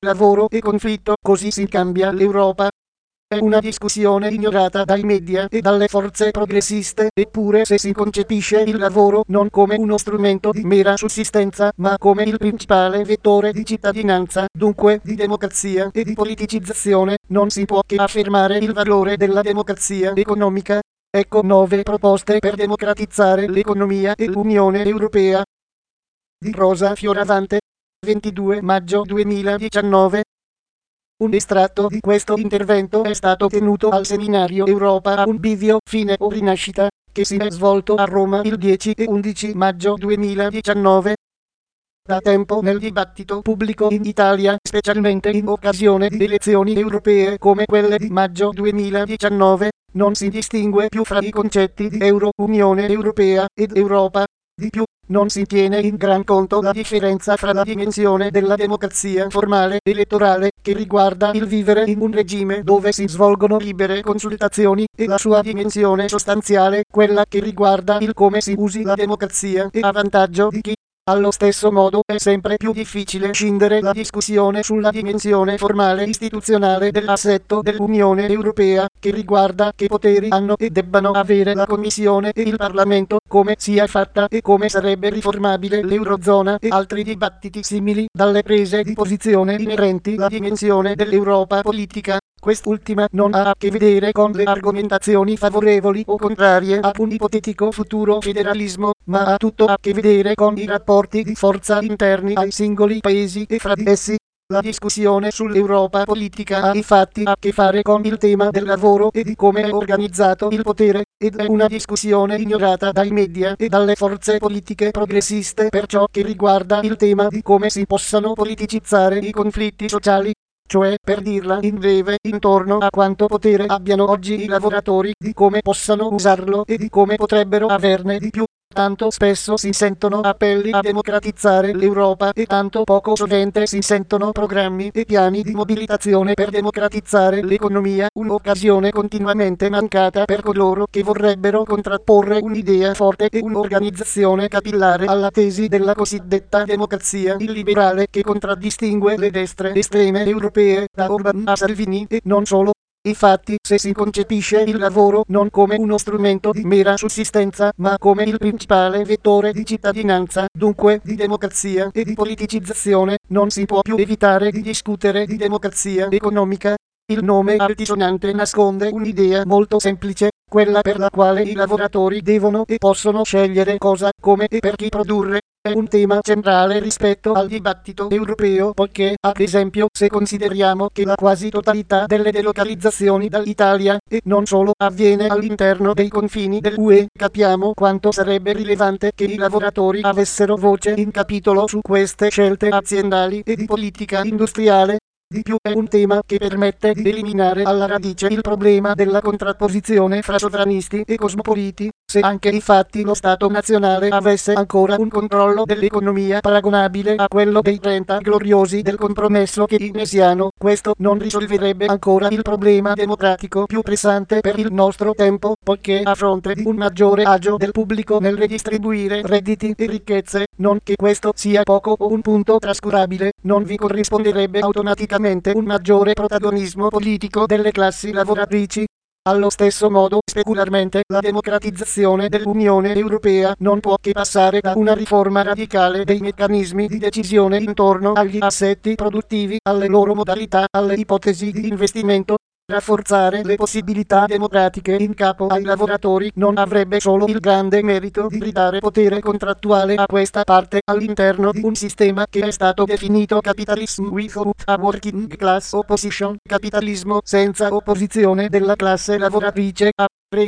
lavoro e conflitto, così si cambia l'Europa. È una discussione ignorata dai media e dalle forze progressiste, eppure se si concepisce il lavoro non come uno strumento di mera sussistenza, ma come il principale vettore di cittadinanza, dunque di democrazia e di politicizzazione, non si può che affermare il valore della democrazia economica. Ecco 9 proposte per democratizzare l'economia e l'Unione Europea. Di Rosa Fioravante, 22 maggio 2019. Un estratto di questo intervento è stato tenuto al seminario Europa a un bivio, fine o rinascita, che si è svolto a Roma il 10 e 11 maggio 2019. Da tempo nel dibattito pubblico in Italia, specialmente in occasione di elezioni europee come quelle di maggio 2019, non si distingue più fra i concetti di Euro, Unione Europea ed Europa. Di più, non si tiene in gran conto la differenza fra la dimensione della democrazia formale elettorale, che riguarda il vivere in un regime dove si svolgono libere consultazioni, e la sua dimensione sostanziale, quella che riguarda il come si usi la democrazia e a vantaggio di chi. Allo stesso modo è sempre più difficile scindere la discussione sulla dimensione formale istituzionale dell'assetto dell'Unione Europea, che riguarda che poteri hanno e debbano avere la Commissione e il Parlamento, come sia fatta e come sarebbe riformabile l'Eurozona e altri dibattiti simili, dalle prese di posizione inerenti alla dimensione dell'Europa politica. Quest'ultima non ha a che vedere con le argomentazioni favorevoli o contrarie ad un ipotetico futuro federalismo, ma ha tutto a che vedere con i rapporti di forza interni ai singoli paesi e fra di essi. La discussione sull'Europa politica ha infatti a che fare con il tema del lavoro e di come è organizzato il potere, ed è una discussione ignorata dai media e dalle forze politiche progressiste per ciò che riguarda il tema di come si possano politicizzare i conflitti sociali. Cioè, per dirla in breve, intorno a quanto potere abbiano oggi i lavoratori, di come possano usarlo e di come potrebbero averne di più. Tanto spesso si sentono appelli a democratizzare l'Europa e tanto poco sovente si sentono programmi e piani di mobilitazione per democratizzare l'economia, un'occasione continuamente mancata per coloro che vorrebbero contrapporre un'idea forte e un'organizzazione capillare alla tesi della cosiddetta democrazia illiberale che contraddistingue le destre estreme europee, da Orban a Salvini e non solo. Infatti, se si concepisce il lavoro non come uno strumento di mera sussistenza, ma come il principale vettore di cittadinanza, dunque di democrazia e di politicizzazione, non si può più evitare di discutere di democrazia economica. Il nome altisonante nasconde un'idea molto semplice, quella per la quale i lavoratori devono e possono scegliere cosa, come e per chi produrre. È un tema centrale rispetto al dibattito europeo poiché, ad esempio, se consideriamo che la quasi totalità delle delocalizzazioni dall'Italia, e non solo, avviene all'interno dei confini dell'UE, capiamo quanto sarebbe rilevante che i lavoratori avessero voce in capitolo su queste scelte aziendali e di politica industriale. Di più è un tema che permette di eliminare alla radice il problema della contrapposizione fra sovranisti e cosmopoliti, se anche infatti lo Stato nazionale avesse ancora un controllo dell'economia paragonabile a quello dei 30 gloriosi del compromesso keynesiano, questo non risolverebbe ancora il problema democratico più pressante per il nostro tempo, poiché a fronte di un maggiore agio del pubblico nel redistribuire redditi e ricchezze, non che questo sia poco o un punto trascurabile, non vi corrisponderebbe automaticamente un maggiore protagonismo politico delle classi lavoratrici. Allo stesso modo, specularmente, la democratizzazione dell'Unione Europea non può che passare da una riforma radicale dei meccanismi di decisione intorno agli assetti produttivi, alle loro modalità, alle ipotesi di investimento. Rafforzare le possibilità democratiche in capo ai lavoratori non avrebbe solo il grande merito di ridare potere contrattuale a questa parte all'interno di un sistema che è stato definito capitalism without a working class opposition, capitalismo senza opposizione della classe lavoratrice a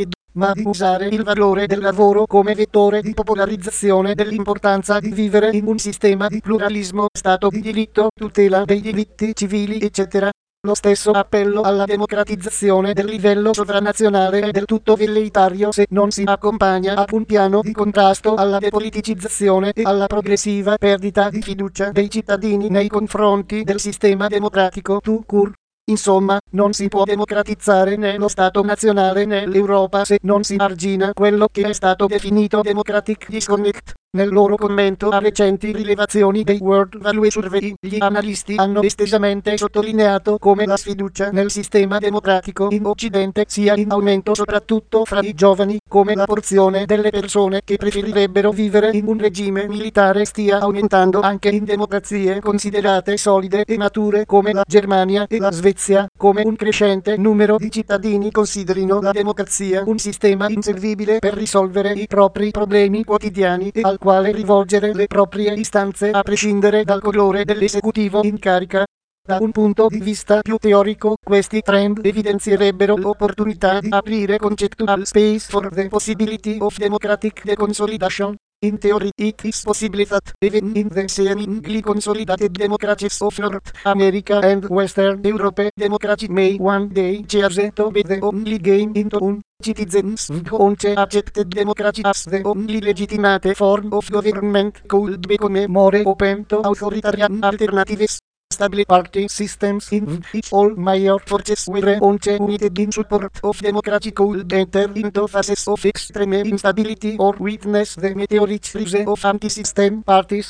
ma di usare il valore del lavoro come vettore di popolarizzazione dell'importanza di vivere in un sistema di pluralismo, stato di diritto, tutela dei diritti civili, eccetera. Lo stesso appello alla democratizzazione del livello sovranazionale è del tutto velleitario se non si accompagna a un piano di contrasto alla depoliticizzazione e alla progressiva perdita di fiducia dei cittadini nei confronti del sistema democratico tout court. Insomma, non si può democratizzare né lo Stato nazionale né l'Europa se non si argina quello che è stato definito democratic disconnect. Nel loro commento a recenti rilevazioni dei World Value Survey, gli analisti hanno estesamente sottolineato come la sfiducia nel sistema democratico in Occidente sia in aumento soprattutto fra i giovani, come la porzione delle persone che preferirebbero vivere in un regime militare stia aumentando anche in democrazie considerate solide e mature come la Germania e la Svezia, come un crescente numero di cittadini considerino la democrazia un sistema inservibile per risolvere i propri problemi quotidiani e al quale rivolgere le proprie istanze a prescindere dal colore dell'esecutivo in carica. Da un punto di vista più teorico, questi trend evidenzierebbero l'opportunità di aprire conceptual space for the possibility of democratic deconsolidation. In theory, it is possible that even in the seemingly consolidated democracies of North America and Western Europe, democracy may one day choose to be the only game in tune. Citizens who once accepted democracy as the only legitimate form of government could become more open to authoritarian alternatives. Stable party systems in which all major forces were once united in support of democracy could enter into phases of extreme instability or witness the meteoric rise of anti-system parties.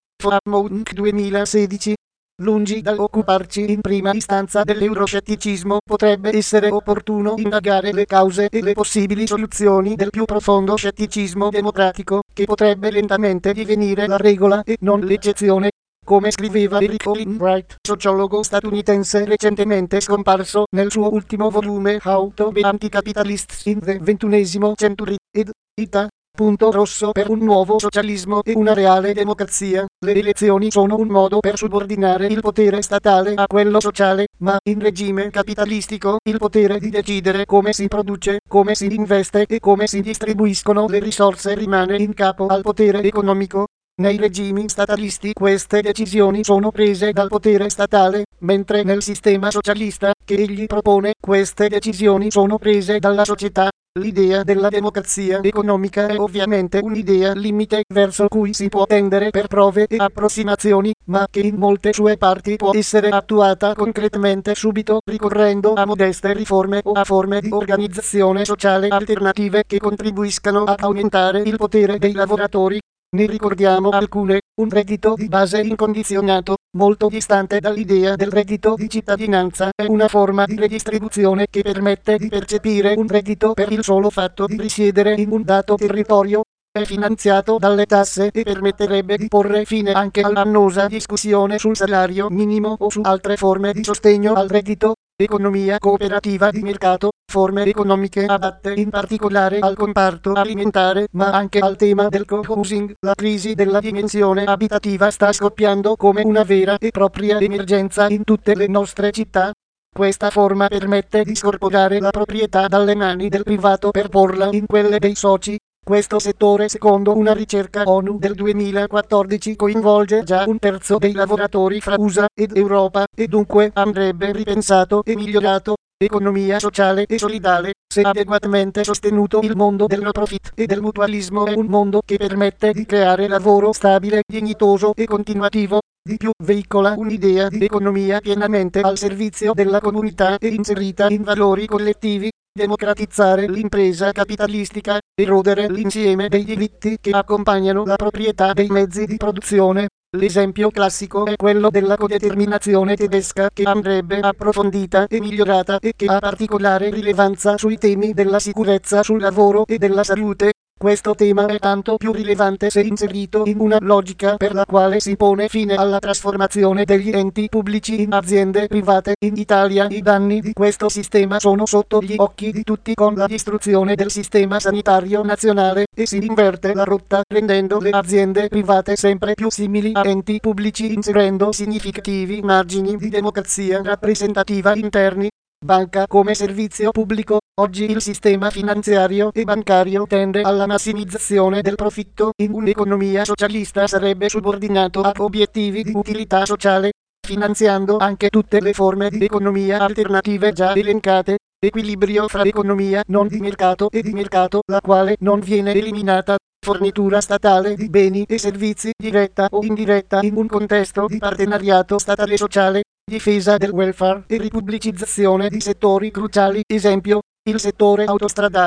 Monk 2016. Lungi dall'occuparci in prima istanza dell'euroscetticismo, potrebbe essere opportuno indagare le cause e le possibili soluzioni del più profondo scetticismo democratico, che potrebbe lentamente divenire la regola e non l'eccezione. Come scriveva Eric Olin Wright, sociologo statunitense recentemente scomparso nel suo ultimo volume How to be Anti-Capitalists in the XXI Century, ed Ita. Punto rosso per un nuovo socialismo e una reale democrazia. Le elezioni sono un modo per subordinare il potere statale a quello sociale, ma in regime capitalistico il potere di decidere come si produce, come si investe e come si distribuiscono le risorse rimane in capo al potere economico. Nei regimi statalisti queste decisioni sono prese dal potere statale, mentre nel sistema socialista, che egli propone, queste decisioni sono prese dalla società. L'idea della democrazia economica è ovviamente un'idea limite verso cui si può tendere per prove e approssimazioni, ma che in molte sue parti può essere attuata concretamente subito ricorrendo a modeste riforme o a forme di organizzazione sociale alternative che contribuiscano ad aumentare il potere dei lavoratori. Ne ricordiamo alcune: un reddito di base incondizionato, molto distante dall'idea del reddito di cittadinanza, è una forma di redistribuzione che permette di percepire un reddito per il solo fatto di risiedere in un dato territorio. È finanziato dalle tasse e permetterebbe di porre fine anche all'annosa discussione sul salario minimo o su altre forme di sostegno al reddito. Economia cooperativa di mercato, forme economiche adatte in particolare al comparto alimentare, ma anche al tema del co-housing. La crisi della dimensione abitativa sta scoppiando come una vera e propria emergenza in tutte le nostre città. Questa forma permette di scorporare la proprietà dalle mani del privato per porla in quelle dei soci. Questo settore, secondo una ricerca ONU del 2014, coinvolge già un terzo dei lavoratori fra USA ed Europa, e dunque andrebbe ripensato e migliorato. Economia sociale e solidale, se adeguatamente sostenuto, il mondo del no profit e del mutualismo è un mondo che permette di creare lavoro stabile, dignitoso e continuativo. Di più, veicola un'idea di economia pienamente al servizio della comunità e inserita in valori collettivi. Democratizzare l'impresa capitalistica, erodere l'insieme dei diritti che accompagnano la proprietà dei mezzi di produzione. L'esempio classico è quello della codeterminazione tedesca, che andrebbe approfondita e migliorata e che ha particolare rilevanza sui temi della sicurezza sul lavoro e della salute. Questo tema è tanto più rilevante se inserito in una logica per la quale si pone fine alla trasformazione degli enti pubblici in aziende private. In Italia i danni di questo sistema sono sotto gli occhi di tutti con la distruzione del sistema sanitario nazionale, e si inverte la rotta rendendo le aziende private sempre più simili a enti pubblici, inserendo significativi margini di democrazia rappresentativa interni. Banca come servizio pubblico. Oggi il sistema finanziario e bancario tende alla massimizzazione del profitto. In un'economia socialista sarebbe subordinato a obiettivi di utilità sociale, finanziando anche tutte le forme di economia alternative già elencate. Equilibrio fra economia non di mercato e di mercato, la quale non viene eliminata. Fornitura statale di beni e servizi diretta o indiretta in un contesto di partenariato statale sociale. Difesa del welfare e ripubblicizzazione di settori cruciali, esempio, il settore autostradale.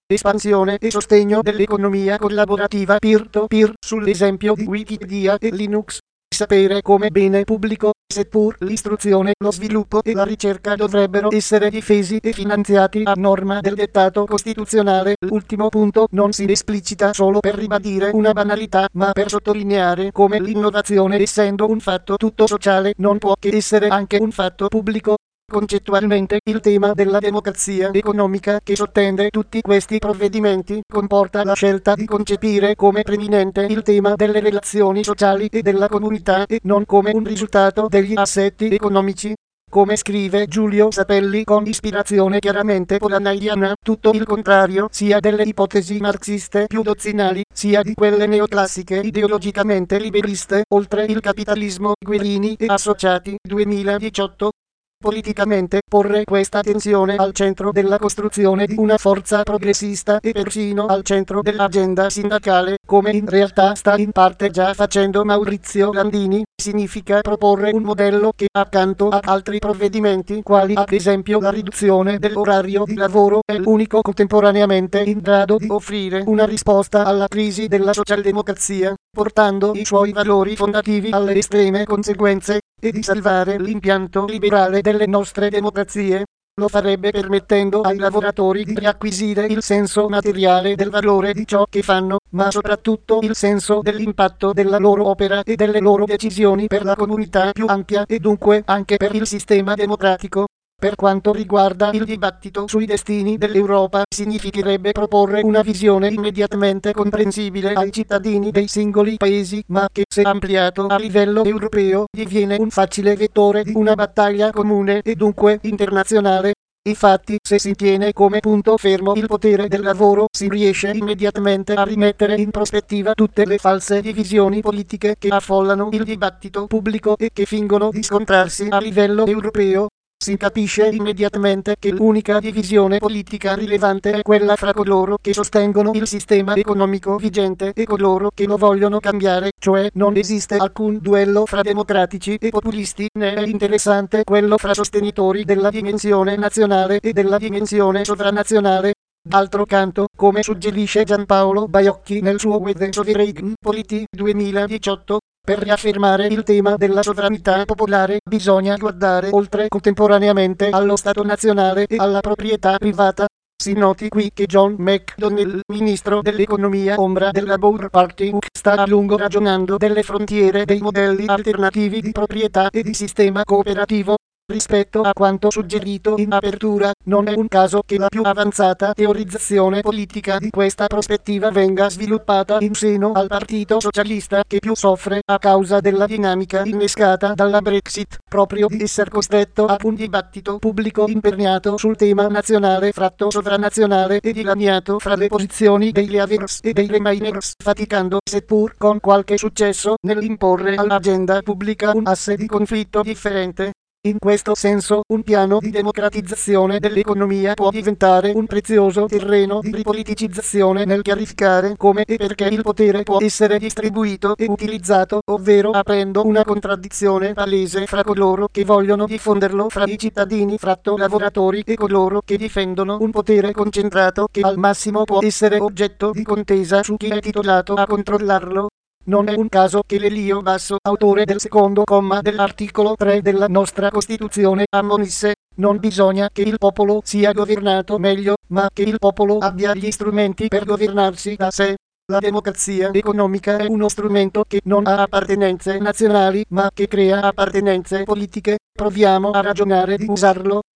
espansione e sostegno dell'economia collaborativa peer-to-peer, sull'esempio di Wikipedia e Linux. Sapere come bene pubblico, seppur l'istruzione, lo sviluppo e la ricerca dovrebbero essere difesi e finanziati a norma del dettato costituzionale. L'ultimo punto non si esplicita solo per ribadire una banalità, ma per sottolineare come l'innovazione, essendo un fatto tutto sociale, non può che essere anche un fatto pubblico. Concettualmente, il tema della democrazia economica che sottende tutti questi provvedimenti comporta la scelta di concepire come preminente il tema delle relazioni sociali e della comunità e non come un risultato degli assetti economici. Come scrive Giulio Sapelli con ispirazione chiaramente polanaiana, tutto il contrario sia delle ipotesi marxiste più dozzinali, sia di quelle neoclassiche ideologicamente liberiste, oltre il capitalismo, Guerini e Associati, 2018. Politicamente, porre questa tensione al centro della costruzione di una forza progressista e persino al centro dell'agenda sindacale, come in realtà sta in parte già facendo Maurizio Landini, significa proporre un modello che, accanto a altri provvedimenti quali ad esempio la riduzione dell'orario di lavoro, è l'unico contemporaneamente in grado di offrire una risposta alla crisi della socialdemocrazia, portando i suoi valori fondativi alle estreme conseguenze, e di salvare l'impianto liberale delle nostre democrazie. Lo farebbe permettendo ai lavoratori di riacquisire il senso materiale del valore di ciò che fanno, ma soprattutto il senso dell'impatto della loro opera e delle loro decisioni per la comunità più ampia e dunque anche per il sistema democratico. Per quanto riguarda il dibattito sui destini dell'Europa, significherebbe proporre una visione immediatamente comprensibile ai cittadini dei singoli paesi, ma che, se ampliato a livello europeo, diviene un facile vettore di una battaglia comune e dunque internazionale. Infatti, se si tiene come punto fermo il potere del lavoro, si riesce immediatamente a rimettere in prospettiva tutte le false divisioni politiche che affollano il dibattito pubblico e che fingono di scontrarsi a livello europeo. Si capisce immediatamente che l'unica divisione politica rilevante è quella fra coloro che sostengono il sistema economico vigente e coloro che lo vogliono cambiare, cioè non esiste alcun duello fra democratici e populisti, né è interessante quello fra sostenitori della dimensione nazionale e della dimensione sovranazionale. D'altro canto, come suggerisce Giampaolo Baiocchi nel suo Wede Sovereign Polity 2018, per riaffermare il tema della sovranità popolare bisogna guardare oltre contemporaneamente allo Stato nazionale e alla proprietà privata. Si noti qui che John McDonnell, ministro dell'economia ombra del Labour Party, sta a lungo ragionando delle frontiere dei modelli alternativi di proprietà e di sistema cooperativo. Rispetto a quanto suggerito in apertura, non è un caso che la più avanzata teorizzazione politica di questa prospettiva venga sviluppata in seno al Partito Socialista che più soffre a causa della dinamica innescata dalla Brexit, proprio di essere costretto a un dibattito pubblico imperniato sul tema nazionale fratto sovranazionale e dilaniato fra le posizioni dei leavers e dei remainers, faticando, seppur con qualche successo, nell'imporre all'agenda pubblica un asse di conflitto differente. In questo senso, un piano di democratizzazione dell'economia può diventare un prezioso terreno di ripoliticizzazione nel chiarificare come e perché il potere può essere distribuito e utilizzato, ovvero aprendo una contraddizione palese fra coloro che vogliono diffonderlo fra i cittadini fratto lavoratori e coloro che difendono un potere concentrato che al massimo può essere oggetto di contesa su chi è titolato a controllarlo. Non è un caso che Lelio Basso, autore del secondo comma dell'articolo 3 della nostra Costituzione, ammonisse: non bisogna che il popolo sia governato meglio, ma che il popolo abbia gli strumenti per governarsi da sé. La democrazia economica è uno strumento che non ha appartenenze nazionali, ma che crea appartenenze politiche. Proviamo a ragionare di usarlo